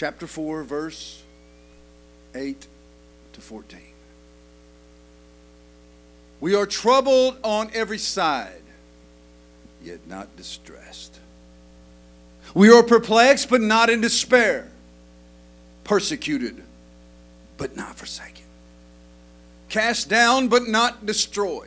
chapter 4, verse 8 to 14. We are troubled on every side, yet not distressed. We are perplexed, but not in despair. Persecuted, but not forsaken. Cast down, but not destroyed.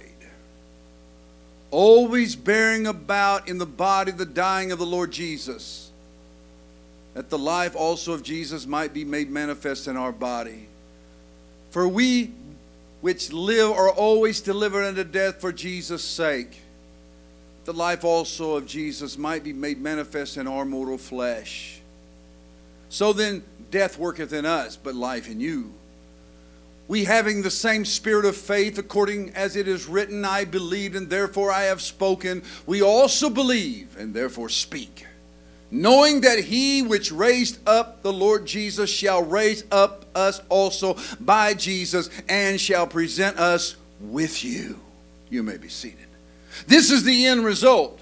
Always bearing about in the body the dying of the Lord Jesus, that the life also of Jesus might be made manifest in our body. For we which live are always delivered unto death for Jesus' sake, the life also of Jesus might be made manifest in our mortal flesh. So then death worketh in us, but life in you. We having the same spirit of faith, according as it is written, I believed, and therefore I have spoken. We also believe, and therefore speak, knowing that he which raised up the Lord Jesus shall raise up us also by Jesus, and shall present us with you. You may be seated. This is the end result.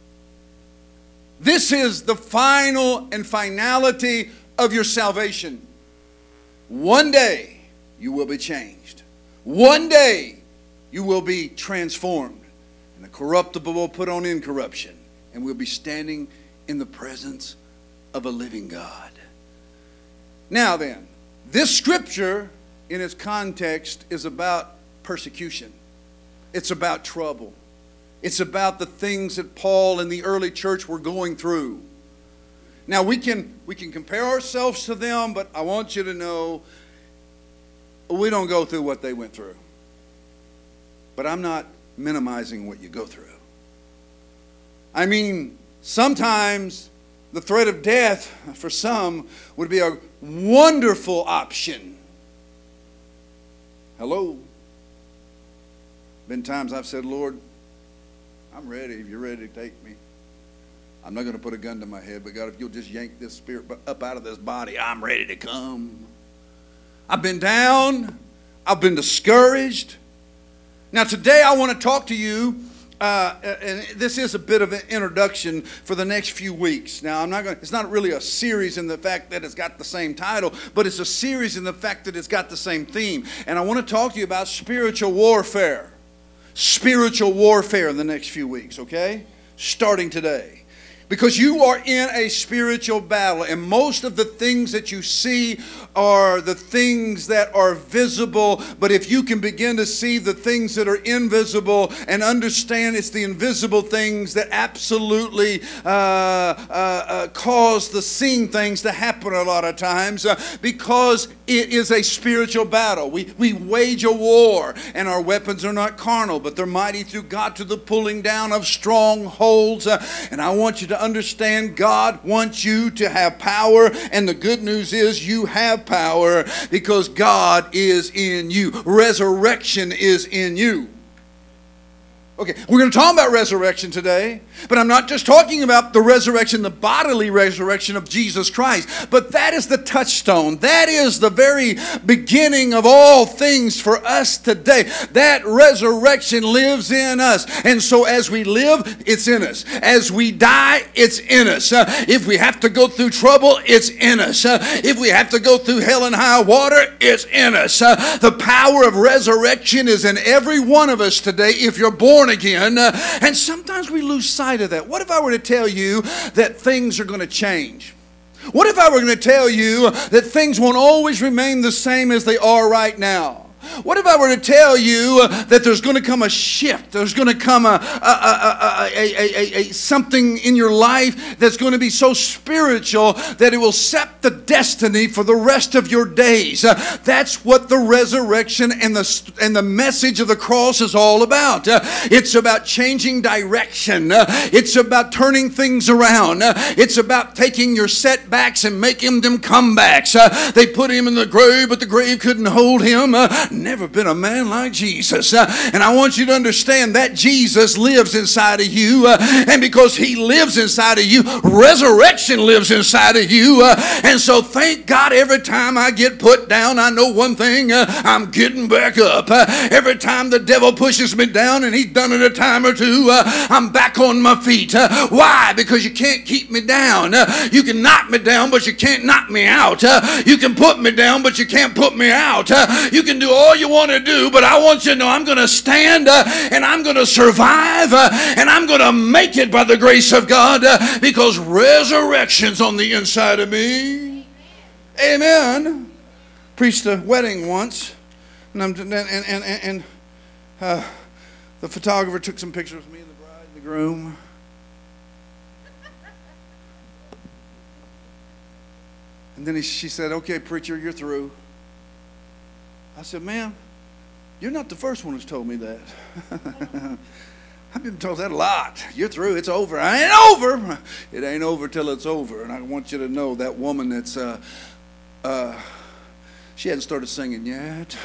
This is the final and finality of your salvation. One day you will be changed. One day you will be transformed. And the corruptible will put on incorruption. And we'll be standing in the presence of a living God. Now then, this scripture in its context is about persecution. It's about trouble. It's about the things that Paul and the early church were going through. Now we can compare ourselves to them, but I want you to know we don't go through what they went through. But I'm not minimizing what you go through. I mean, sometimes the threat of death for some would be a wonderful option. Hello? Been times I've said, Lord, I'm ready if you're ready to take me. I'm not going to put a gun to my head, but God, if you'll just yank this spirit up out of this body, I'm ready to come. I've been down. I've been discouraged. Now today I want to talk to you, and this is a bit of an introduction for the next few weeks. Now it's not really a series in the fact that it's got the same title, but it's a series in the fact that it's got the same theme. And I want to talk to you about spiritual warfare. Spiritual warfare in the next few weeks, okay? Starting today. Because you are in a spiritual battle, and most of the things that you see are the things that are visible. But if you can begin to see the things that are invisible and understand it's the invisible things that absolutely cause the seen things to happen a lot of times, because it is a spiritual battle. We wage a war, and our weapons are not carnal, but they're mighty through God to the pulling down of strongholds. And I want you to understand God wants you to have power, and the good news is you have power because God is in you. Resurrection is in you. Okay, we're going to talk about resurrection today, but I'm not just talking about the resurrection, the bodily resurrection of Jesus Christ, but that is the touchstone. That is the very beginning of all things for us today. That resurrection lives in us, and so as we live, it's in us. As we die, it's in us. If we have to go through trouble, it's in us. If we have to go through hell and high water, it's in us. The power of resurrection is in every one of us today if you're born again, and sometimes we lose sight of that. What if I were to tell you that things are going to change? What if I were going to tell you that things won't always remain the same as they are right now? What if I were to tell you that there's going to come a shift? There's going to come something in your life that's going to be so spiritual that it will set the destiny for the rest of your days. That's what the resurrection and the message of the cross is all about. It's about changing direction. It's about turning things around. It's about taking your setbacks and making them comebacks. They put him in the grave, but the grave couldn't hold him. never been a man like Jesus. And I want you to understand that Jesus lives inside of you. And because he lives inside of you, resurrection lives inside of you. And so thank God every time I get put down, I know one thing, I'm getting back up. Every time the devil pushes me down, and he's done it a time or two, I'm back on my feet. Why? Because you can't keep me down. You can knock me down, but you can't knock me out. You can put me down, but you can't put me out. You can do all you want to do, but I want you to know I'm going to stand and I'm going to survive and I'm going to make it by the grace of God because resurrection's on the inside of me. Amen. Preached a wedding once, and the photographer took some pictures of me and the bride and the groom. And then she said, "Okay, preacher, you're through." I said, "Ma'am, you're not the first one who's told me that." I've been told that a lot. You're through. It's over. I ain't over. It ain't over till it's over. And I want you to know that woman that's, she hadn't started singing yet.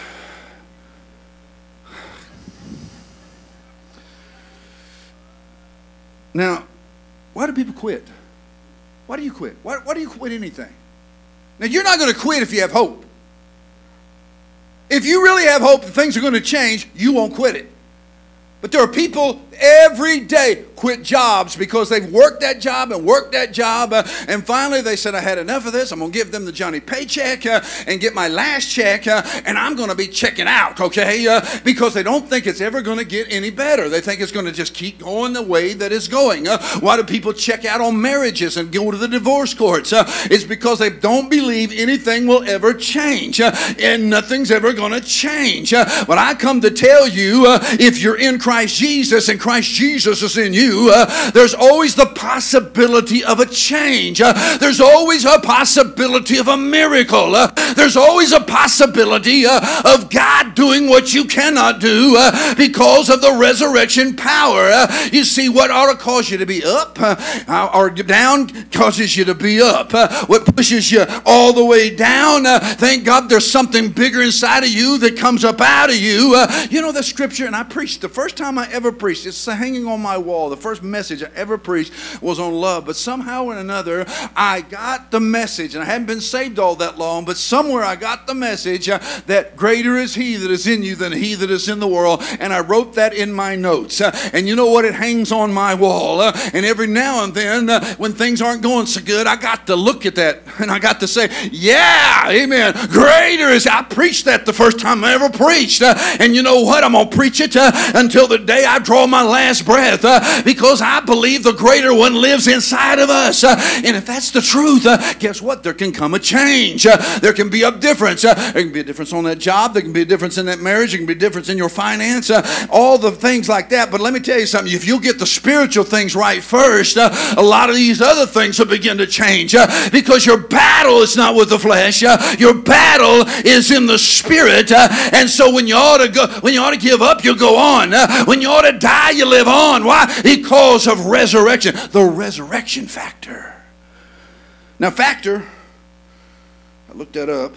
Now, why do people quit? Why do you quit? Why do you quit anything? Now, you're not going to quit if you have hope. If you really have hope that things are going to change, you won't quit it. But there are people every day quit jobs because they've worked that job and finally they said, "I had enough of this. I'm going to give them the Johnny paycheck and get my last check and I'm going to be checking out," okay? Because they don't think it's ever going to get any better. They think it's going to just keep going the way that it's going. Why do people check out on marriages and go to the divorce courts? It's because they don't believe anything will ever change and nothing's ever going to change. But I come to tell you, if you're in Christ Jesus and Christ Jesus is in you, there's always the possibility of a change. There's always a possibility of a miracle. There's always a possibility of God doing what you cannot do because of the resurrection power. You see, what ought to cause you to be up or down causes you to be up. What pushes you all the way down, thank God there's something bigger inside of you that comes up out of you. You know the scripture, and I preached the first time I ever preached, it's hanging on my wall. The first message I ever preached was on love, but somehow or another I got the message, and I hadn't been saved all that long, but somewhere I got the message that greater is he that is in you than he that is in the world, and I wrote that in my notes. And you know what? It hangs on my wall, and every now and then when things aren't going so good, I got to look at that and I got to say, yeah, amen, greater is. I preached that the first time I ever preached, and you know what? I'm going to preach it until the day I draw my last breath, because I believe the greater one lives inside of us. And if that's the truth, guess what? There can come a change. There can be a difference. There can be a difference on that job. There can be a difference in that marriage. There can be a difference in your finance. All the things like that. But let me tell you something. If you'll get the spiritual things right first, a lot of these other things will begin to change, because your battle is not with the flesh. Your battle is in the spirit. And so when you ought to give up, you go on. When you ought to die, you live on. Why? Because of resurrection. The resurrection factor. Now, factor, I looked that up.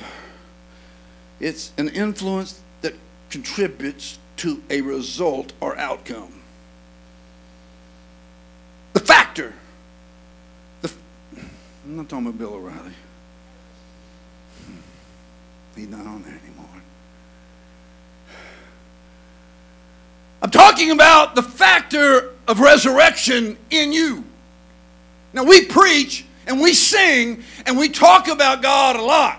It's an influence that contributes to a result or outcome. The factor. I'm not talking about Bill O'Reilly. He's not on there anymore. I'm talking about the factor of resurrection in you. Now, we preach and we sing and we talk about God a lot.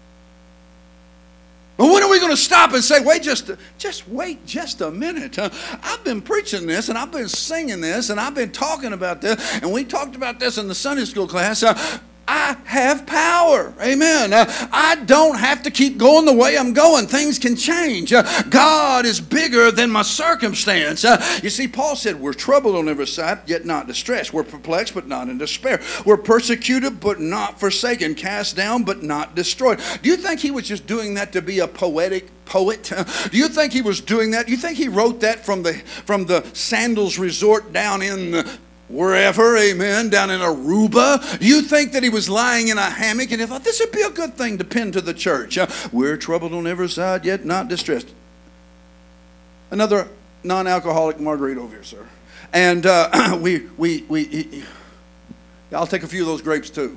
But when are we going to stop and say, wait just a minute. I've been preaching this and I've been singing this and I've been talking about this, and we talked about this in the Sunday school class. I have power. Amen. I don't have to keep going the way I'm going. Things can change. God is bigger than my circumstance. You see, Paul said, we're troubled on every side, yet not distressed. We're perplexed, but not in despair. We're persecuted, but not forsaken. Cast down, but not destroyed. Do you think he was just doing that to be a poetic poet? Do you think he was doing that? Do you think he wrote that from the Sandals Resort down in wherever, amen, down in Aruba. You think that he was lying in a hammock and he thought this would be a good thing to pin to the church. We're troubled on every side, yet not distressed. Another non-alcoholic margarita over here, sir. And I'll take a few of those grapes too.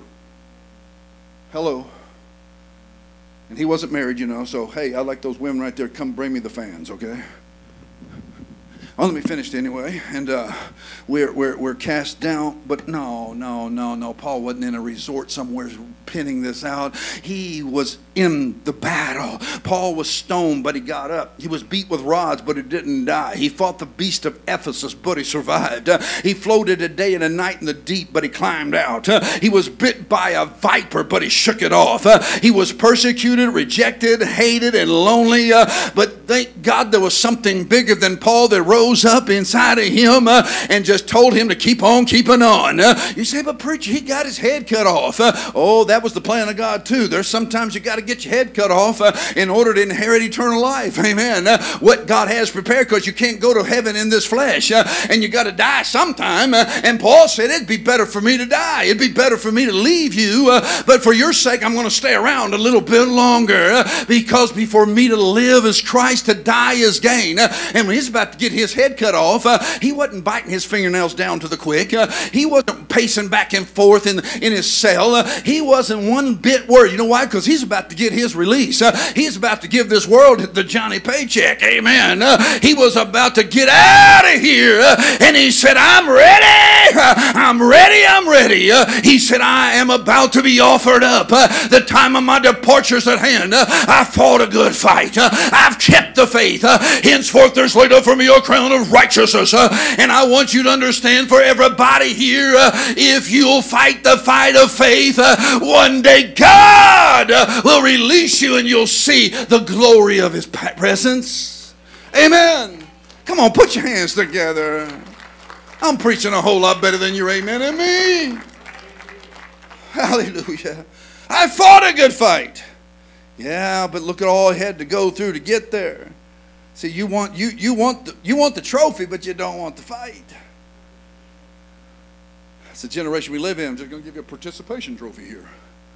Hello. And he wasn't married, you know, so hey, I like those women right there. Come bring me the fans, okay? Well, let me finish anyway. And we're cast down, but no. Paul wasn't in a resort somewhere pinning this out. He was in the battle. Paul was stoned, but he got up. He was beat with rods, but he didn't die. He fought the beast of Ephesus, but he survived. He floated a day and a night in the deep, but he climbed out. He was bit by a viper, but he shook it off. He was persecuted, rejected, hated, and lonely. But thank God there was something bigger than Paul that rose up inside of him and just told him to keep on keeping on. You say, but preacher, he got his head cut off. Oh, that was the plan of God too. There's sometimes you got to get your head cut off in order to inherit eternal life. Amen. What God has prepared, because you can't go to heaven in this flesh, and you got to die sometime. And Paul said, it'd be better for me to die. It'd be better for me to leave you, but for your sake, I'm going to stay around a little bit longer, because before me to live is Christ, to die is gain. And when he's about to get his head cut off, he wasn't biting his fingernails down to the quick. He wasn't pacing back and forth in his cell. He wasn't one bit worried. You know why? Because he's about to get his release. He's about to give this world the Johnny paycheck. Amen. He was about to get out of here. And he said, I'm ready. I'm ready. I'm ready. He said, I am about to be offered up. The time of my departure is at hand. I fought a good fight. I've kept the faith. Henceforth there's laid up for me a crown of righteousness. And I want you to understand, for everybody here, if you'll fight the fight of faith, one day God will release you and you'll see the glory of his presence. Amen. Come on, put your hands together. I'm preaching a whole lot better than your amen and me. Hallelujah. I fought a good fight. Yeah, but look at all I had to go through to get there. See, you want the trophy, but you don't want the fight. It's the generation we live in. I'm just going to give you a participation trophy here.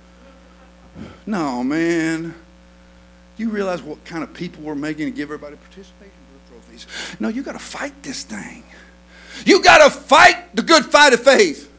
No, man. You realize what kind of people we're making to give everybody participation trophies? No, you got to fight this thing. You got to fight the good fight of faith.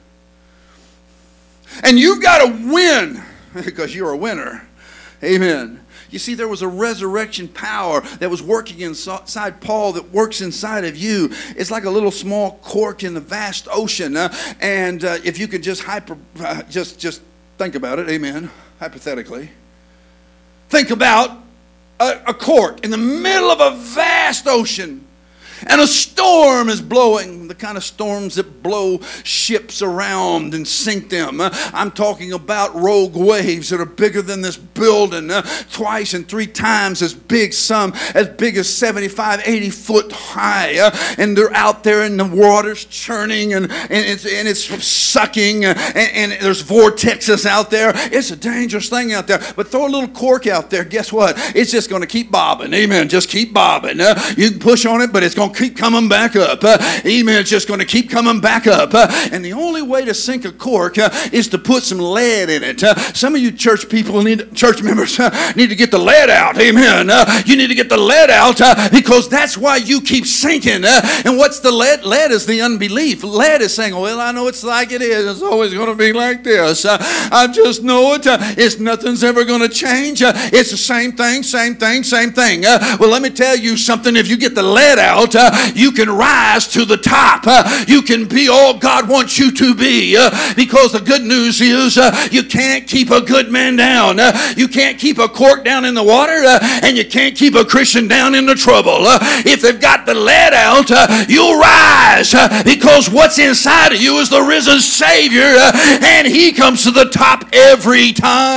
And you've got to win, because you're a winner. Amen. You see, there was a resurrection power that was working inside Paul that works inside of you. It's like a little small cork in the vast ocean. And if you could just just think about it, amen, hypothetically. Think about a cork in the middle of a vast ocean. And a storm is blowing, the kind of storms that blow ships around and sink them. I'm talking about rogue waves that are bigger than this building, twice and three times as big, some as big as 75, 80 foot high. And they're out there and the water's churning and it's sucking and there's vortexes out there. It's a dangerous thing out there. But throw a little cork out there, guess what? It's just going to keep bobbing. Amen. Just keep bobbing. You can push on it, but it's going to keep coming back up. Amen. It's just going to keep coming back up. And the only way to sink a cork is to put some lead in it. Some of you church members need to get the lead out. Amen. You need to get the lead out because that's why you keep sinking. And what's the lead? Lead is the unbelief. Lead is saying, well, I know it's like it is. It's always going to be like this. I just know it. It's nothing's ever going to change. It's the same thing, same thing, same thing. Well, let me tell you something. If you get the lead out, you can rise to the top. You can be all God wants you to be. Because the good news is you can't keep a good man down. You can't keep a cork down in the water, and you can't keep a Christian down in the trouble. If they've got the lead out, you'll rise because what's inside of you is the risen Savior, and He comes to the top every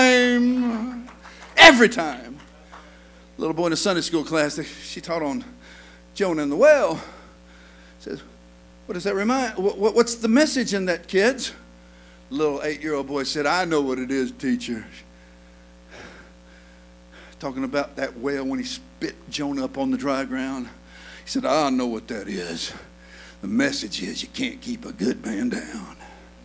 time. Every time. A little boy in a Sunday school class, she taught on Jonah and the whale. Says, what does that remind? What's the message in that, kids? Little 8-year-old boy said, I know what it is, teacher. Talking about that whale when he spit Jonah up on the dry ground. He said, I know what that is. The message is you can't keep a good man down.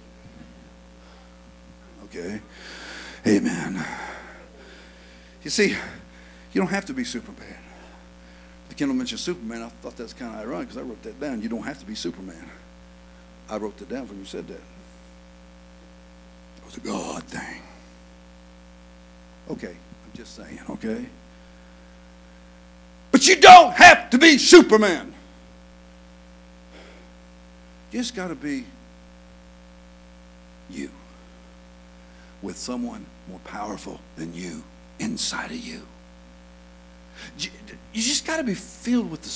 Okay? Amen. You see, you don't have to be Superman. The Kendall mentioned Superman. I thought that's kind of ironic because I wrote that down. You don't have to be Superman. I wrote that down when you said that. It was a God thing. Okay, I'm just saying, okay? But you don't have to be Superman. You just got to be you with someone more powerful than you inside of you. You just got to be filled with the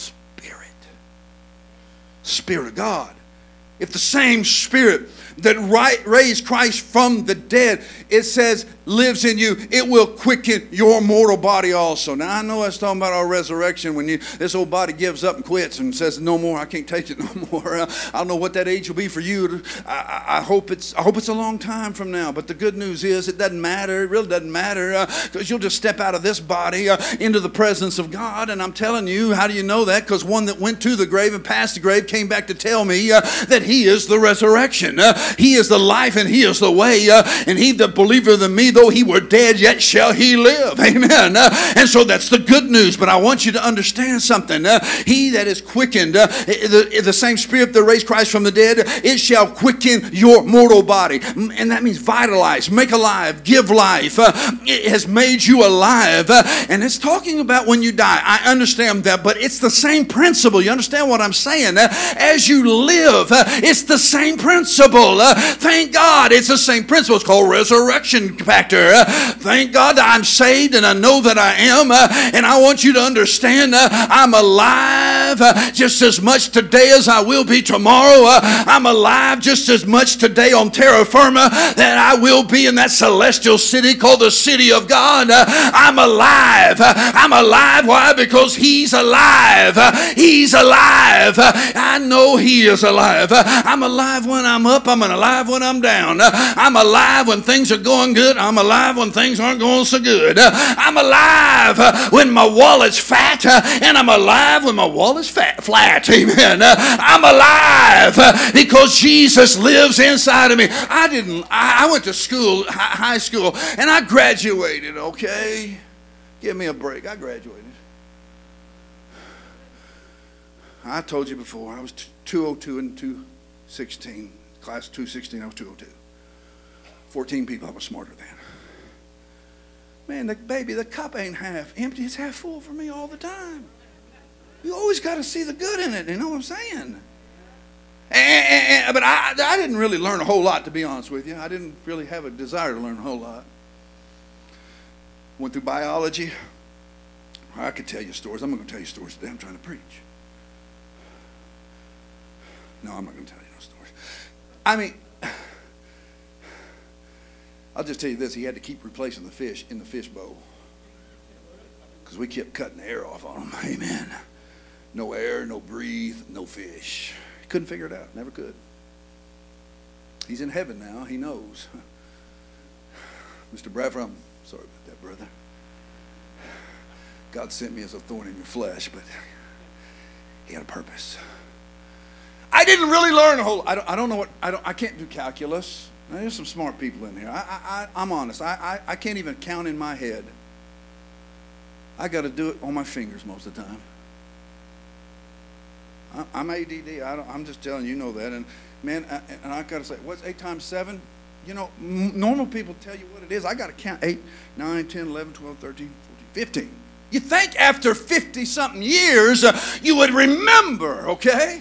Spirit of God. If the same Spirit that raised Christ from the dead, it says, lives in you, it will quicken your mortal body also. Now, I know that's talking about our resurrection when this old body gives up and quits and says, no more, I can't take it no more. I don't know what that age will be for you. I hope it's a long time from now. But the good news is it doesn't matter. It really doesn't matter because you'll just step out of this body into the presence of God. And I'm telling you, how do you know that? Because one that went to the grave and past the grave came back to tell me that he is the resurrection. He is the life and he is the way. And he that believeth in me, though he were dead, yet shall he live. Amen. And so that's the good news. But I want you to understand something. He that is quickened, the same Spirit that raised Christ from the dead, it shall quicken your mortal body. And that means vitalize, make alive, give life. It has made you alive. And it's talking about when you die. I understand that, but it's the same principle. You understand what I'm saying? As you live, it's the same principle. Thank God it's the same principle. It's called resurrection factor. Thank God that I'm saved and I know that I am. And I want you to understand I'm alive just as much today as I will be tomorrow. I'm alive just as much today on terra firma that I will be in that celestial city called the city of God. I'm alive. I'm alive. Why? Because He's alive. He's alive. I know He is alive. I'm alive when I'm up. I'm alive when I'm down. I'm alive when things are going good. I'm alive when things aren't going so good. I'm alive when my wallet's fat, and I'm alive when my wallet's flat. Amen. I'm alive because Jesus lives inside of me. I went to school, high school, and I graduated, okay? Give me a break. I graduated. I told you before, I was 202 and 216. Class 216, I was 202. 14 people I was smarter than. Man, the cup ain't half empty. It's half full for me all the time. You always got to see the good in it. You know what I'm saying? But I didn't really learn a whole lot, to be honest with you. I didn't really have a desire to learn a whole lot. Went through biology. I could tell you stories. I'm not going to tell you stories today. I'm trying to preach. No, I'm not going to tell you no stories. I mean, I'll just tell you this. He had to keep replacing the fish in the fish bowl because we kept cutting the air off on him. Amen. No air, no breathe, no fish. He couldn't figure it out. Never could. He's in heaven now. He knows. Mr. Bradford, I'm sorry about that, brother. God sent me as a thorn in your flesh, but He had a purpose. I didn't really learn a whole. I don't know what. I can't do calculus. Now, there's some smart people in here. I'm honest. I can't even count in my head. I got to do it on my fingers most of the time. I'm ADD. I'm just telling you, know that. And man, and I got to say, what's 8 times 7? You know, normal people tell you what it is. I got to count 8, 9, 10, 11, 12, 13, 14, 15. You think after 50-something years you would remember, okay?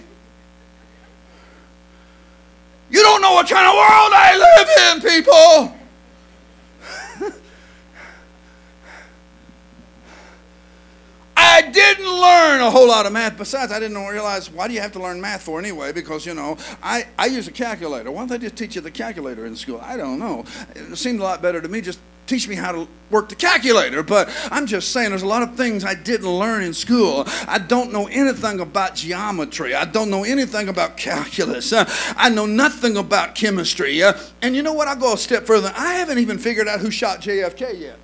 You don't know what kind of world I live in, people. I didn't learn a whole lot of math. Besides, I didn't realize, why do you have to learn math for anyway? Because, you know, I use a calculator. Why don't they just teach you the calculator in school? I don't know. It seemed a lot better to me just teach me how to work the calculator. But I'm just saying there's a lot of things I didn't learn in school. I don't know anything about geometry. I don't know anything about calculus. I know nothing about chemistry. And you know what? I'll go a step further. I haven't even figured out who shot JFK yet.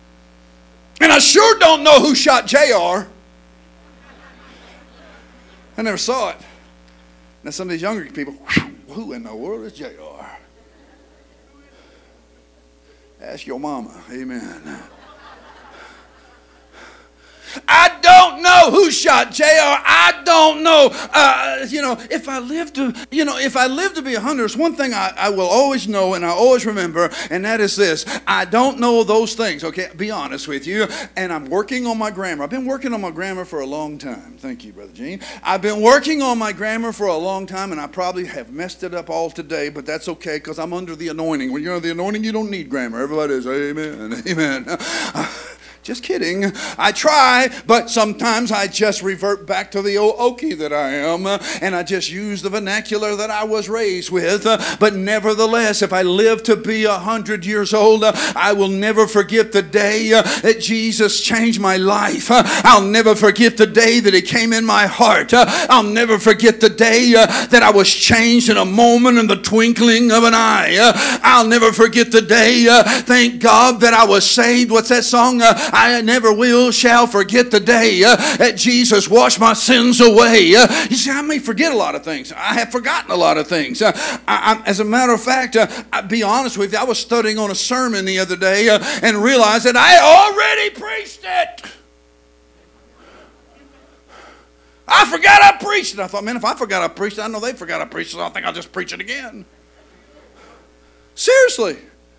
And I sure don't know who shot JR. I never saw it. Now some of these younger people, who in the world is J.R.? Ask your mama. Amen. I don't know who shot J.R. I don't know. If I live to be 100, there's one thing I will always know and I always remember, and that is this. I don't know those things, okay? Be honest with you. And I'm working on my grammar. I've been working on my grammar for a long time. Thank you, Brother Gene. I've been working on my grammar for a long time, and I probably have messed it up all today, but that's okay because I'm under the anointing. When you're under the anointing, you don't need grammar. Everybody is, amen, amen. Just kidding. I try, but sometimes I just revert back to the old Okie that I am, and I just use the vernacular that I was raised with. But nevertheless, if I live to be 100 years old, I will never forget the day that Jesus changed my life. I'll never forget the day that He came in my heart. I'll never forget the day that I was changed in a moment, in the twinkling of an eye. I'll never forget the day, thank God, that I was saved. What's that song? I never shall forget the day that Jesus washed my sins away. You see, I may forget a lot of things. I have forgotten a lot of things. As a matter of fact, I'll be honest with you, I was studying on a sermon the other day and realized that I already preached it. I forgot I preached it. I thought, man, if I forgot I preached it, I know they forgot I preached it, so I think I'll just preach it again. Seriously.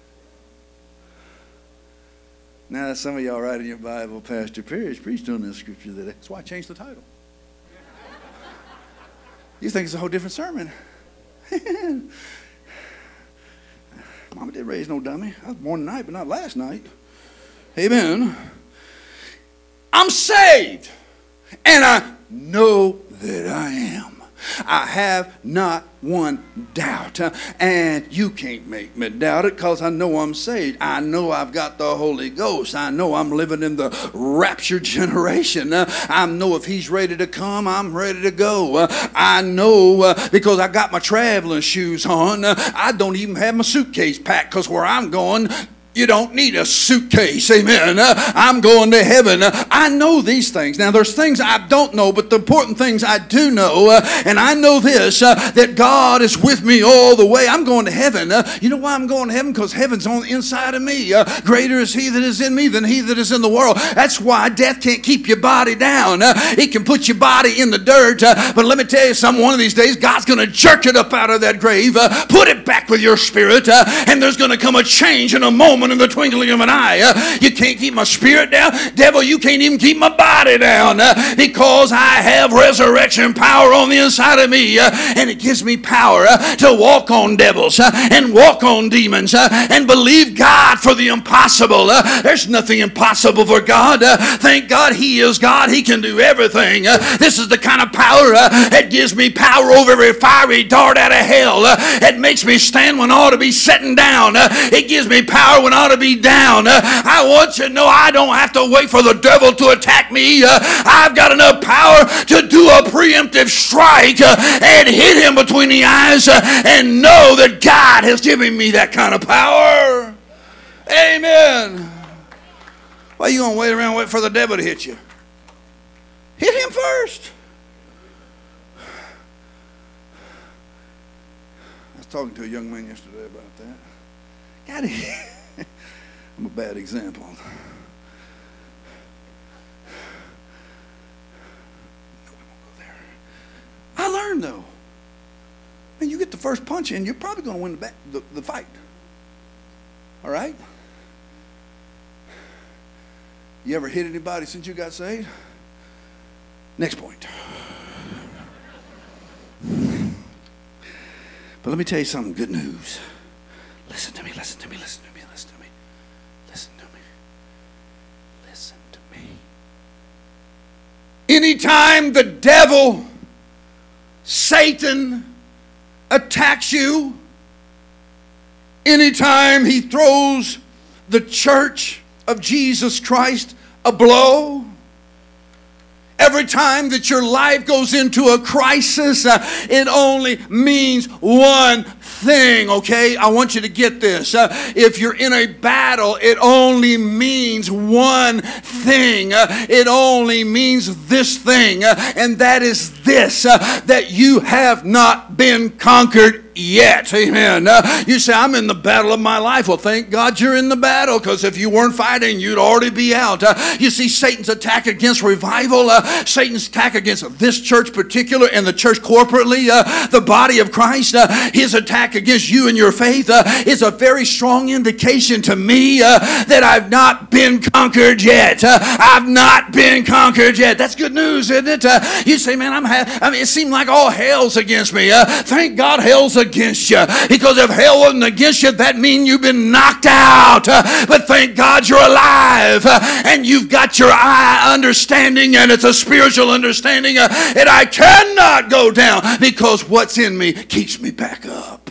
Now, some of y'all write in your Bible, Pastor Parrish preached on this scripture today. That's why I changed the title. You think it's a whole different sermon. Mama did raise no dummy. I was born tonight, but not last night. Amen. I'm saved, and I know that I am. I have not one doubt. And you can't make me doubt it because I know I'm saved. I know I've got the Holy Ghost. I know I'm living in the rapture generation. I know if He's ready to come, I'm ready to go. I know because I got my traveling shoes on. I don't even have my suitcase packed because where I'm going, you don't need a suitcase, amen. I'm going to heaven. I know these things. Now, there's things I don't know, but the important things I do know. And I know this, that God is with me all the way. I'm going to heaven. You know why I'm going to heaven? Because heaven's on the inside of me. Greater is He that is in me than he that is in the world. That's why death can't keep your body down. It can put your body in the dirt. But let me tell you something, one of these days, God's going to jerk it up out of that grave, put it back with your spirit, and there's going to come a change in a moment, in the twinkling of an eye. You can't keep my spirit down. Devil, you can't even keep my body down because I have resurrection power on the inside of me, and it gives me power to walk on devils and walk on demons and believe God for the impossible. There's nothing impossible for God. Thank God He is God. He can do everything. This is the kind of power that gives me power over every fiery dart out of hell. It makes me stand when I ought to be sitting down. It gives me power when I ought to be down. I want you to know I don't have to wait for the devil to attack me. I've got enough power to do a preemptive strike and hit him between the eyes and know that God has given me that kind of power. Amen. Why are you going to wait around and wait for the devil to hit you? Hit him first. I was talking to a young man yesterday about that. God, I'm a bad example. No, we won't go there. I learned though. Man, you get the first punch in, you're probably going to win the fight. All right? You ever hit anybody since you got saved? Next point. But let me tell you something, good news. Listen to me, listen to me, listen to me, listen to me. Listen to me. Listen to me. Anytime the devil, Satan, attacks you, anytime he throws the church of Jesus Christ a blow, every time that your life goes into a crisis, it only means one thing, okay? I want you to get this. If you're in a battle, it only means one thing. It only means this thing, and that is this, that you have not been conquered yet. Amen. You say, I'm in the battle of my life. Well, thank God you're in the battle, because if you weren't fighting, you'd already be out. You see, Satan's attack against revival, Satan's attack against this church particular and the church corporately, the body of Christ, his attack against you and your faith is a very strong indication to me that I've not been conquered yet. I've not been conquered yet. That's good news, isn't it? You say, man, it seemed like all hell's against me. Thank God hell's against you, because if hell wasn't against you, that means you've been knocked out. But thank God you're alive, and you've got your eye understanding, and it's a spiritual understanding, and I cannot go down because what's in me keeps me back up.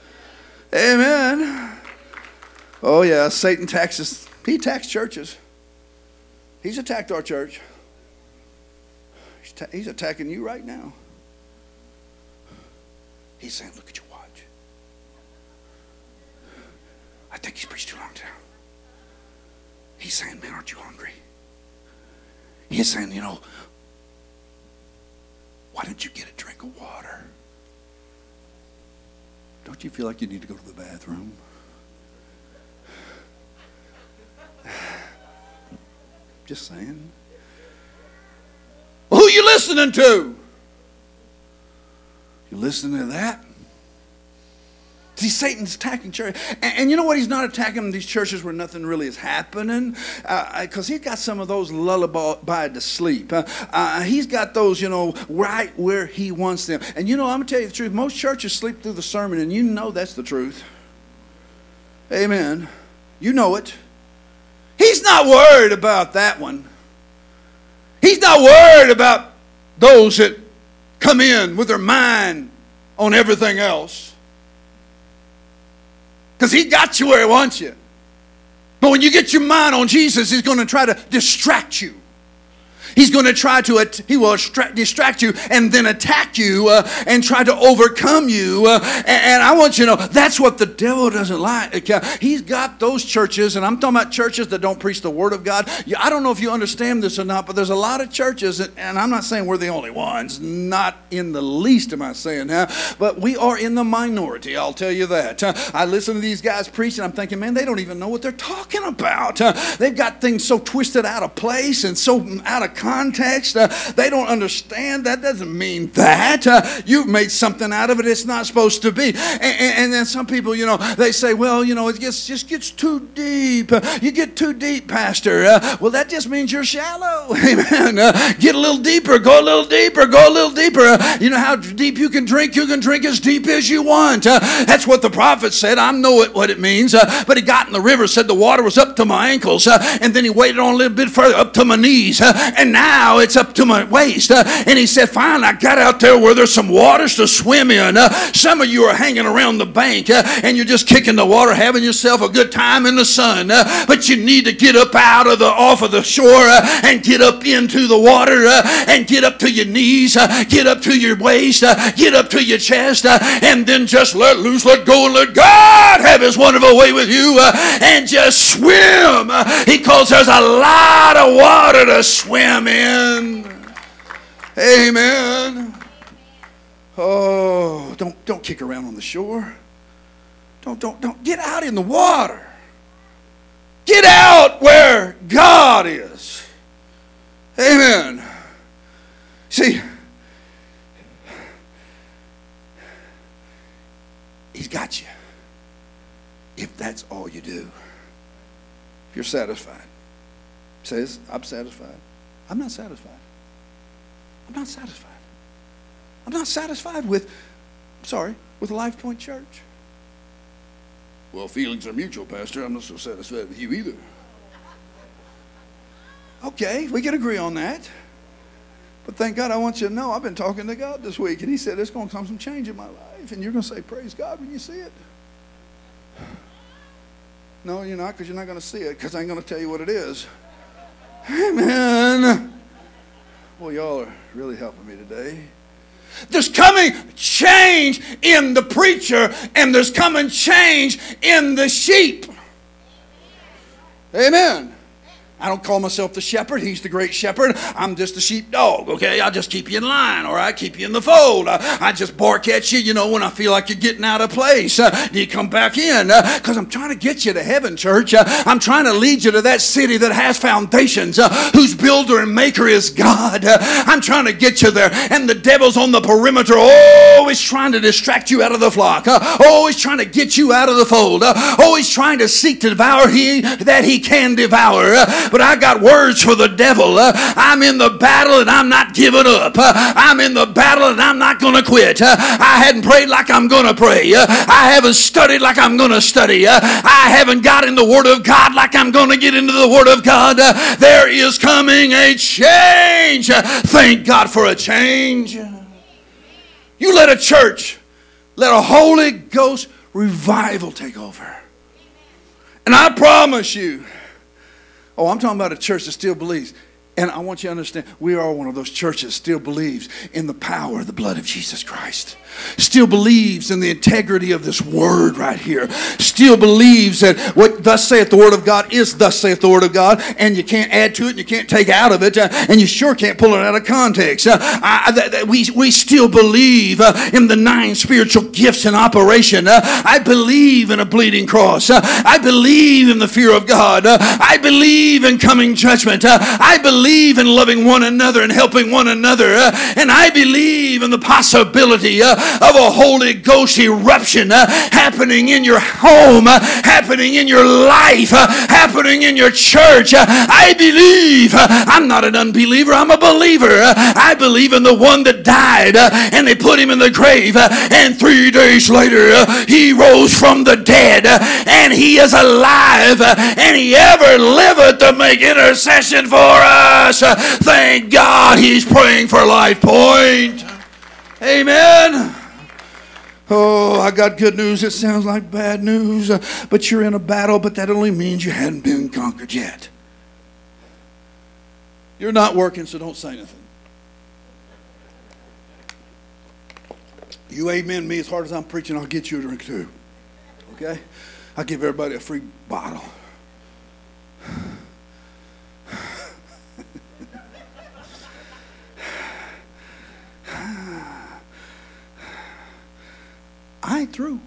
Amen. Oh yeah, Satan taxes. He attacks churches. He's attacked our church. He's attacking you right now. He's saying, look at your watch. I think he's preached too long now. He's saying, man, aren't you hungry? He's saying, why don't you get a drink of water? Don't you feel like you need to go to the bathroom? Just saying. Well, who are you listening to? You listening to that? See, Satan's attacking church. And you know what? He's not attacking these churches where nothing really is happening. Because he's got some of those lullabied to sleep. He's got those, right where he wants them. And I'm going to tell you the truth. Most churches sleep through the sermon, and you know that's the truth. Amen. You know it. He's not worried about that one. He's not worried about those that come in with their mind on everything else. Because he got you where he wants you. But when you get your mind on Jesus, he's going to try to distract you. He's going to try to, distract you and then attack you and try to overcome you. And I want you to know, that's what the devil doesn't like. He's got those churches, and I'm talking about churches that don't preach the Word of God. I don't know if you understand this or not, but there's a lot of churches, and I'm not saying we're the only ones. Not in the least am I saying that. But we are in the minority, I'll tell you that. I listen to these guys preach, and I'm thinking, man, they don't even know what they're talking about. They've got things so twisted out of place and so out of context. They don't understand. That doesn't mean that. You've made something out of it it's not supposed to be. And then some people, they say, well, it just gets too deep. You get too deep, Pastor. Well, that just means you're shallow. Amen. Get a little deeper. Go a little deeper. Go a little deeper. You know how deep you can drink? You can drink as deep as you want. That's what the prophet said. I know what it means. But he got in the river, said the water was up to my ankles. And then he waded on a little bit further, up to my knees. And now it's up to my waist. And he said, fine, I got out there where there's some waters to swim in. Some of you are hanging around the bank and you're just kicking the water, having yourself a good time in the sun. But you need to get up off of the shore and get up into the water and get up to your knees, get up to your waist, get up to your chest, and then just let loose, let go, and let God have his wonderful way with you and just swim, because there's a lot of water to swim in. Amen. Oh, don't kick around on the shore. Don't get out in the water. Get out where God is. Amen. See, he's got you. If that's all you do. If you're satisfied. He says, I'm satisfied. I'm not satisfied. I'm not satisfied. I'm not satisfied with Life Point Church. Well, feelings are mutual, Pastor. I'm not so satisfied with you either. Okay, we can agree on that. But thank God, I want you to know, I've been talking to God this week, and he said, there's going to come some change in my life. And you're going to say, praise God when you see it. No, you're not, because you're not going to see it, because I ain't going to tell you what it is. Amen. Well, y'all are really helping me today. There's coming change change in the preacher, and there's coming change in the sheep. Amen. I don't call myself the shepherd. He's the great shepherd. I'm just a sheepdog, okay? I'll just keep you in line, or I keep you in the fold. I just bark at you, when I feel like you're getting out of place. You come back in, because I'm trying to get you to heaven, church. I'm trying to lead you to that city that has foundations, whose builder and maker is God. I'm trying to get you there, and the devil's on the perimeter, always trying to distract you out of the flock, always trying to get you out of the fold, always trying to seek to devour that he can devour. But I got words for the devil. I'm in the battle and I'm not giving up. I'm in the battle and I'm not going to quit. I hadn't prayed like I'm going to pray. I haven't studied like I'm going to study. I haven't got in the Word of God like I'm going to get into the Word of God. There is coming a change. Thank God for a change. You let a church, let a Holy Ghost revival take over. And I promise you, I'm talking about a church that still believes. And I want you to understand, we are one of those churches that still believes in the power of the blood of Jesus Christ. Still believes in the integrity of this word right here. Still believes that what thus saith the word of God is thus saith the word of God. And you can't add to it and you can't take out of it. And you sure can't pull it out of context. We still believe in the 9 spiritual gifts in operation. I believe in a bleeding cross. I believe in the fear of God. I believe in coming judgment. I believe in loving one another and helping one another. And I believe in the possibility of a Holy Ghost eruption happening in your home, happening in your life, happening in your church. I believe. I'm not an unbeliever. I'm a believer. I believe in the one that died and they put him in the grave, and 3 days later he rose from the dead, and he is alive, and he ever liveth to make intercession for us. Thank God he's praying for Life Point. Amen. Oh, I got good news. It sounds like bad news, but you're in a battle, but that only means you hadn't been conquered yet. You're not working, so don't say anything. You amen me as hard as I'm preaching, I'll get you a drink too. Okay? I'll give everybody a free bottle. I ain't through.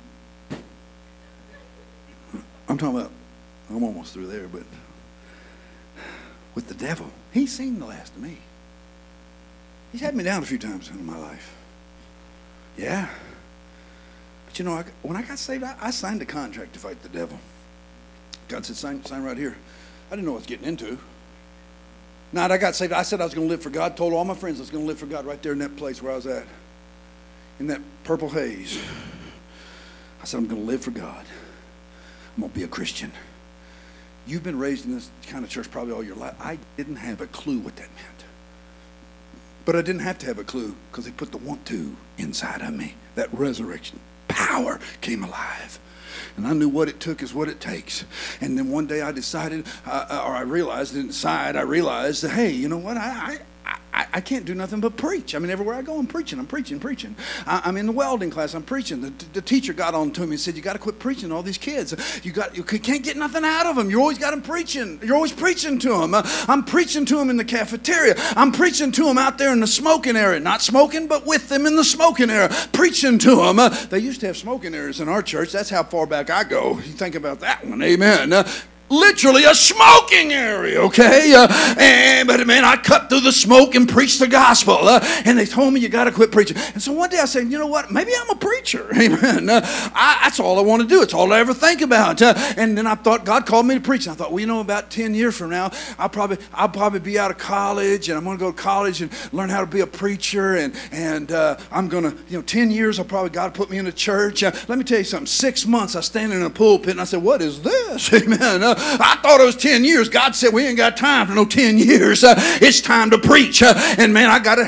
I'm almost through there, but with the devil, he's seen the last of me. He's had me down a few times in my life. Yeah. But when I got saved, I signed a contract to fight the devil. God said, sign right here. I didn't know what I was getting into. Now that I got saved, I said I was going to live for God. Told all my friends I was going to live for God right there in that place where I was at. In that purple haze. I said, I'm going to live for God. I'm going to be a Christian. You've been raised in this kind of church probably all your life. I didn't have a clue what that meant. But I didn't have to have a clue because they put the want to inside of me. That resurrection power came alive. And I knew what it took is what it takes. And then one day I decided, I realized, didn't decide, I realized that, hey, you know what, I can't do nothing but preach. I mean, everywhere I go, I'm preaching. I'm in the welding class, I'm preaching. The teacher got on to me and said, you got to quit preaching to all these kids. You can't get nothing out of them. You always got them preaching. You're always preaching to them. I'm preaching to them in the cafeteria. I'm preaching to them out there in the smoking area. Not smoking, but with them in the smoking area. Preaching to them. They used to have smoking areas in our church. That's how far back I go. You think about that one. Amen. Literally a smoking area, okay? But man, I cut through the smoke and preached the gospel. And they told me you got to quit preaching. And so one day I said, you know what? Maybe I'm a preacher. Amen. That's all I want to do. It's all I ever think about. And then I thought God called me to preach. And I thought, well, about 10 years from now, I'll probably be out of college, and I'm going to go to college and learn how to be a preacher. And I'm going to, 10 years, God will put me in a church. Let me tell you something. 6 months, I stand in a pulpit and I said, what is this? Amen. I thought it was 10 years. God said, we ain't got time for no 10 years. It's time to preach. And man, I got it hanging on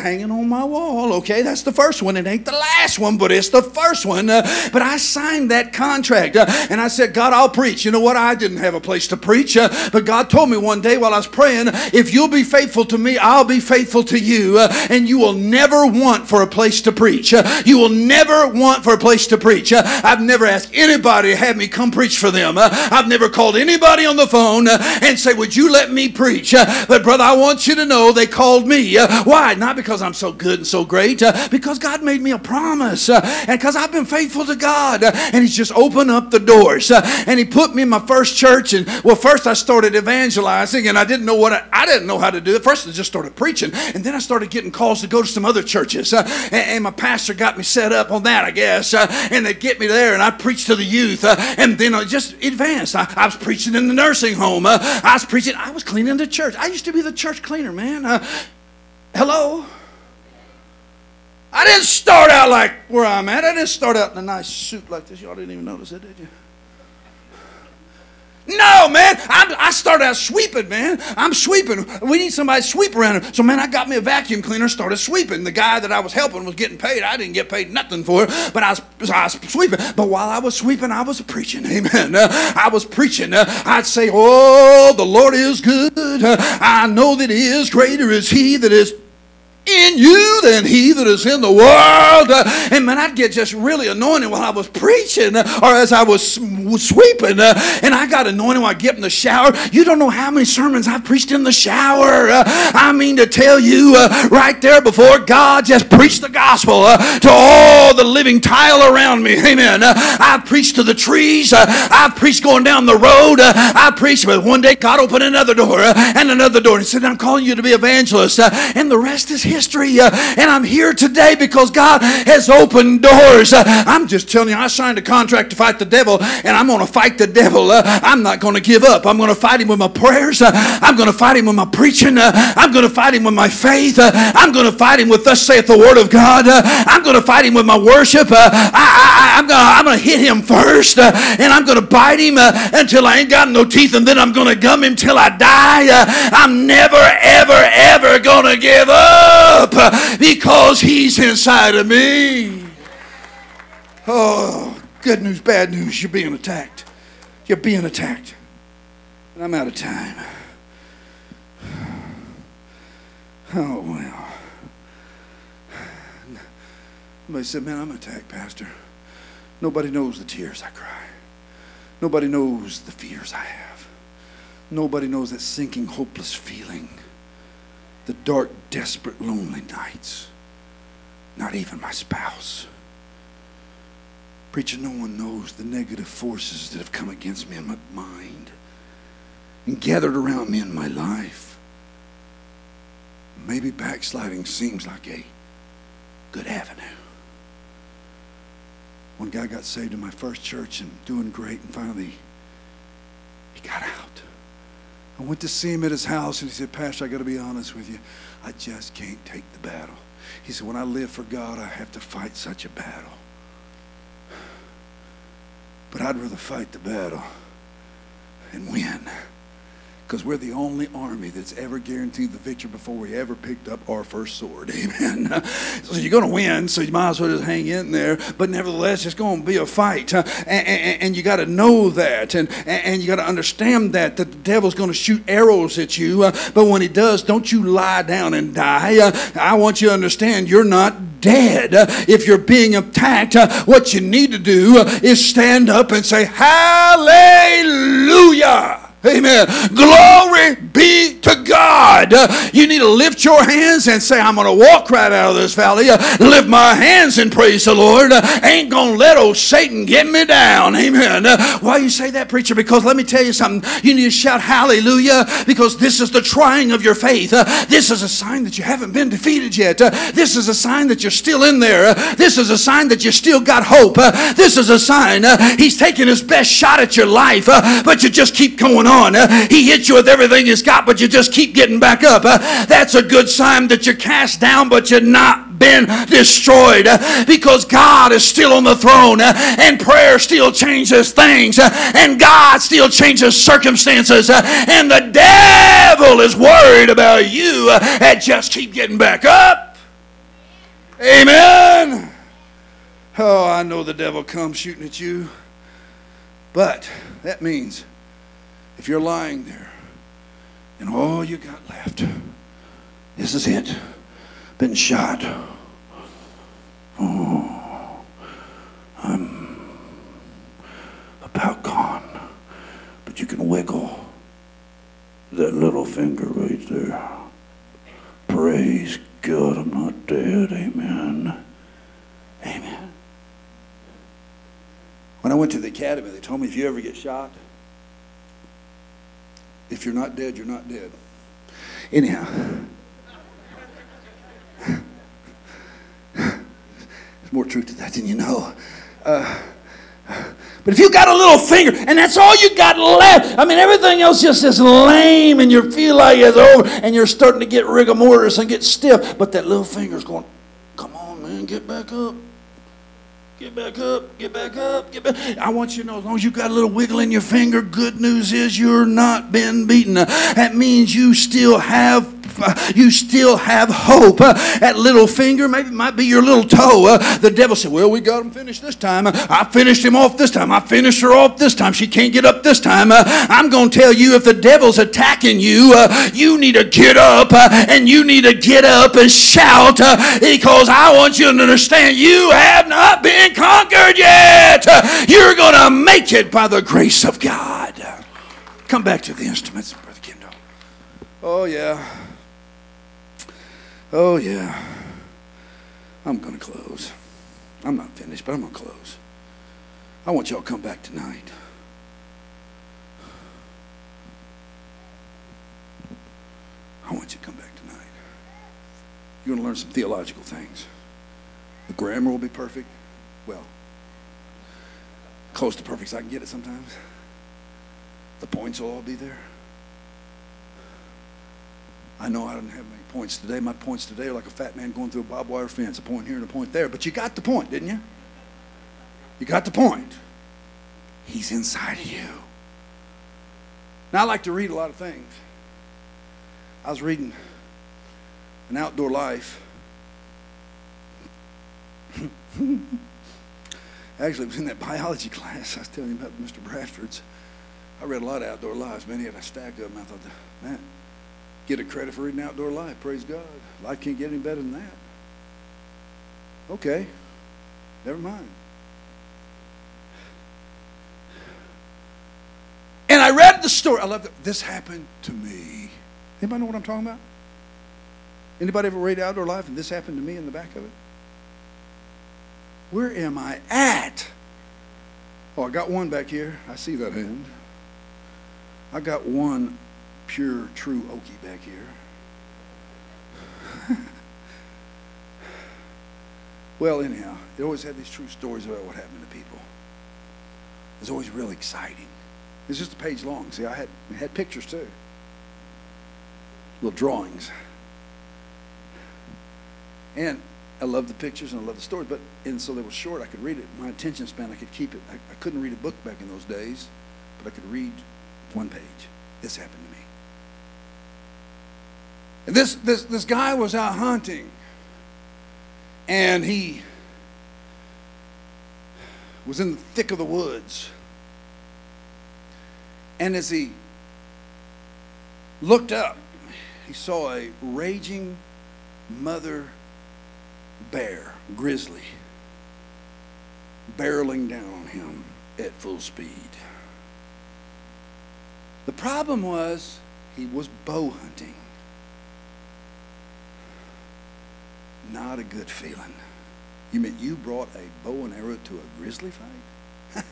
my wall. Okay, that's the first one. It ain't the last one, but it's the first one. But I signed that contract. And I said, God, I'll preach. You know what? I didn't have a place to preach. But God told me one day while I was praying, if you'll be faithful to me, I'll be faithful to you. And you will never want for a place to preach. You will never want for a place to preach. I've never asked anybody to have me come preach for them. I've never called anybody on the phone and say, would you let me preach? But brother, I want you to know they called me. Why? Not because I'm so good and so great. Because God made me a promise. And because I've been faithful to God. And He's just opened up the doors. And He put me in my first church. And well, first I started evangelizing, and I didn't know what I didn't know how to do it. First I just started preaching, and then I started getting calls to go to some other churches. And my pastor got me set up on that, I guess. And they'd get me there, and I'd preach to the youth. And then I just advanced. I was preaching in the nursing home. I was cleaning the church. I used to be the church cleaner, man. Hello? I didn't start out like where I'm at. I didn't start out in a nice suit like this. Y'all didn't even notice it, did you? No, man. I started out sweeping, man. I'm sweeping. We need somebody to sweep around here. So, man, I got me a vacuum cleaner and started sweeping. The guy that I was helping was getting paid. I didn't get paid nothing for it, but I was sweeping. But while I was sweeping, I was preaching. Amen. I was preaching. I'd say, oh, the Lord is good. I know that He is. Greater is He that is in you than he that is in the world. And man, I'd get just really anointed while I was preaching or as I was sweeping. And I got anointed when I get in the shower. You don't know how many sermons I've preached in the shower. I mean to tell you, right there before God, just preached the gospel to all the living tile around me. Amen. I've preached to the trees. I've preached going down the road. I preached, but one day God opened another door and another door and said, I'm calling you to be evangelist. And the rest is history. And I'm here today because God has opened doors. I'm just telling you, I signed a contract to fight the devil, and I'm going to fight the devil. I'm not going to give up. I'm going to fight him with my prayers. I'm going to fight him with my preaching. I'm going to fight him with my faith. I'm going to fight him with thus saith the word of God. I'm going to fight him with my worship. I'm going to hit him first, and I'm going to bite him until I ain't got no teeth, and then I'm going to gum him till I die. I'm never, ever, ever going to give up because He's inside of me. Oh, good news, bad news. You're being attacked. You're being attacked. And I'm out of time. Oh, well. Somebody said, man, I'm attacked, Pastor. Nobody knows the tears I cry. Nobody knows the fears I have. Nobody knows that sinking, hopeless feeling. The dark, desperate, lonely nights. Not even my spouse. Preacher, no one knows the negative forces that have come against me in my mind and gathered around me in my life. Maybe backsliding seems like a good avenue. One guy got saved in my first church and doing great, and finally he got out. I went to see him at his house, and he said, Pastor, I got to be honest with you. I just can't take the battle. He said, when I live for God, I have to fight such a battle. But I'd rather fight the battle and win. Because we're the only army that's ever guaranteed the victory before we ever picked up our first sword. Amen. So you're going to win, so you might as well just hang in there. But nevertheless, it's going to be a fight. And you got to know that. And you got to understand that the devil's going to shoot arrows at you. But when he does, don't you lie down and die. I want you to understand you're not dead. If you're being attacked, what you need to do is stand up and say, hallelujah. Amen. Glory be to God. You need to lift your hands and say, I'm going to walk right out of this valley. Lift my hands and praise the Lord. Ain't going to let old Satan get me down. Amen. Why you say that, preacher? Because let me tell you something. You need to shout hallelujah, because this is the trying of your faith. This is a sign that you haven't been defeated yet. This is a sign that you're still in there. This is a sign that you still got hope. This is a sign He's taking His best shot at your life, but you just keep going on. He hits you with everything He's got, but you just keep getting back up. That's a good sign that you're cast down, but you're not been destroyed, because God is still on the throne, and prayer still changes things, and God still changes circumstances, and the devil is worried about you. And just keep getting back up. Amen. Oh, I know the devil comes shooting at you. But that means if you're lying there and all you got left, this is it. Been shot. Oh, I'm about gone. But you can wiggle that little finger right there. Praise God, I'm not dead. Amen. Amen. When I went to the academy, they told me if you ever get shot, if you're not dead, you're not dead. Anyhow. There's more truth to that than you know. But if you got a little finger, and that's all you got left, I mean, everything else just is lame, and you feel like it's over, and you're starting to get rigor mortis and get stiff, but that little finger's going, come on, man, get back up. Get back up, get back up, get back. I want you to know, as long as you got a little wiggle in your finger, good news is you're not been beaten. That means you still have hope. That little finger, maybe it might be your little toe. The devil said, well, we got him finished this time. I finished him off this time. I finished her off this time. She can't get up this time. I'm going to tell you, if the devil's attacking you, you need to get up, and you need to get up and shout, because I want you to understand you have not been conquered yet. You're going to make it by the grace of God. Come back to the instruments, Brother Kendall. Oh, yeah. Oh, yeah. I'm going to close. I'm not finished, but I'm going to close. I want y'all to come back tonight. I want you to come back tonight. You're going to learn some theological things. The grammar will be perfect. Well, close to perfect so I can get it sometimes. The points will all be there. I know I didn't have many points today. My points today are like a fat man going through a barbed wire fence, a point here and a point there. But you got the point, didn't you? You got the point. He's inside of you. Now, I like to read a lot of things. I was reading An Outdoor Life. Actually, it was in that biology class I was telling you about Mr. Bradford's. I read a lot of Outdoor Lives. Many had a stack of them. I thought, man, get a credit for reading Outdoor Life. Praise God. Life can't get any better than that. Okay. Never mind. And I read the story. I love that. This happened to me. Anybody know what I'm talking about? Anybody ever read Outdoor Life and this happened to me in the back of it? Where am I at? Oh, I got one back here. I see that hand. I got one pure, true Okie back here. Well, anyhow, they always had these true stories about what happened to people. It was always really exciting. It's just a page long. See, I had pictures too. Little drawings. And I love the pictures and I love the stories, and so they were short. I could read it. My attention span, I could keep it. I couldn't read a book back in those days, but I could read one page. This happened to me. And this guy was out hunting, and he was in the thick of the woods. And as he looked up, he saw a raging mother bear, grizzly, barreling down on him at full speed. The problem was he was bow hunting. Not a good feeling. You mean you brought a bow and arrow to a grizzly fight?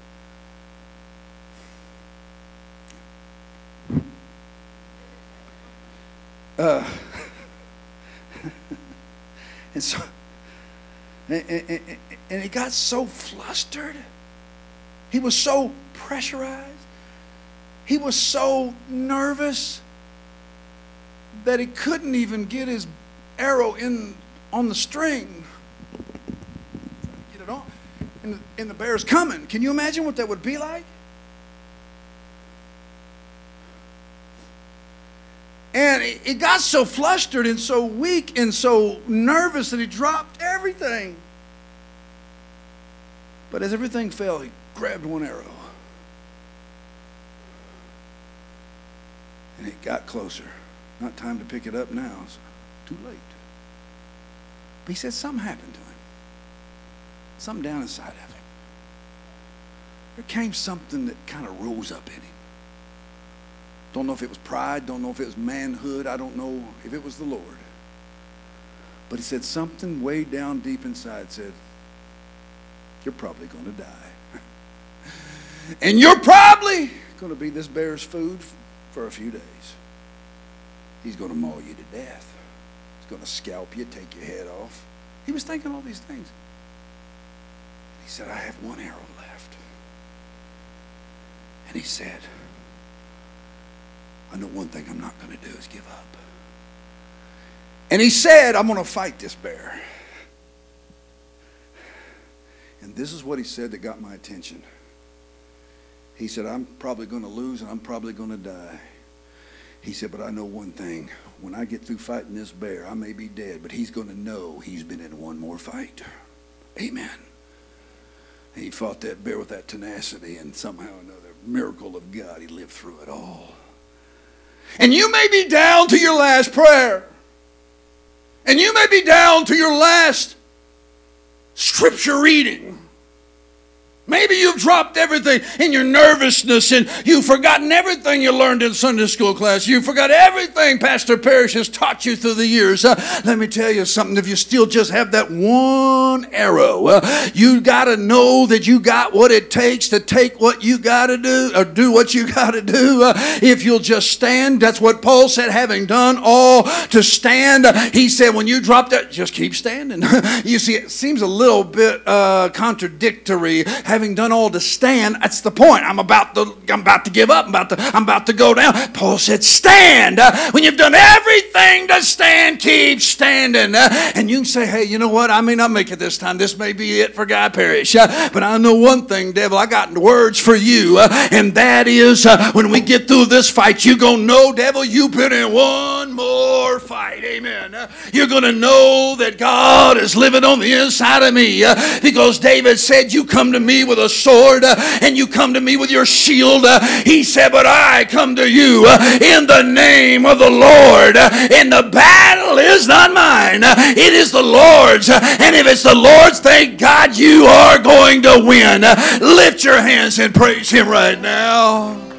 And so, and he got so flustered. He was so pressurized. He was so nervous that he couldn't even get his arrow in on the string. Get it on. And the bear's coming. Can you imagine what that would be like? And he got so flustered and so weak and so nervous that he dropped everything. But as everything fell, he grabbed one arrow. And it got closer. Not time to pick it up now. It's too late. But he said something happened to him. Something down inside of him. There came something that kind of rose up in him. Don't know if it was pride. Don't know if it was manhood. I don't know if it was the Lord. But he said something way down deep inside said, you're probably going to die. And you're probably going to be this bear's food for a few days. He's going to maul you to death. He's going to scalp you, take your head off. He was thinking all these things. He said, I have one arrow left. And he said, I know one thing I'm not going to do is give up. And he said, I'm going to fight this bear. And this is what he said that got my attention. He said, I'm probably going to lose and I'm probably going to die. He said, but I know one thing. When I get through fighting this bear, I may be dead, but he's going to know he's been in one more fight. Amen. And he fought that bear with that tenacity, and somehow or another, miracle of God, he lived through it all. And you may be down to your last prayer. And you may be down to your last scripture reading. Maybe you've dropped everything in your nervousness and you've forgotten everything you learned in Sunday school class. You forgot everything Pastor Parrish has taught you through the years. Let me tell you something. If you still just have that one arrow, you got to know that you got what it takes to take what you got to do, or do what you got to do. If you'll just stand, that's what Paul said, having done all to stand. He said, when you drop that, just keep standing. You see, it seems a little bit contradictory. Having done all to stand, that's the point. I'm about to give up. I'm about to go down. Paul said, stand. When you've done everything to stand, keep standing. And you can say, hey, you know what? I may not make it this time. This may be it for Guy Parrish. But I know one thing, devil. I got words for you. And that is, when we get through this fight, you're going to know, devil, you put in one more fight. Amen. You're going to know that God is living on the inside of me. Because David said, you come to me with a sword and you come to me with your shield. He said, but I come to you in the name of the Lord. And the battle is not mine. It is the Lord's. And if it's the Lord's, thank God you are going to win. Lift your hands and praise Him right now.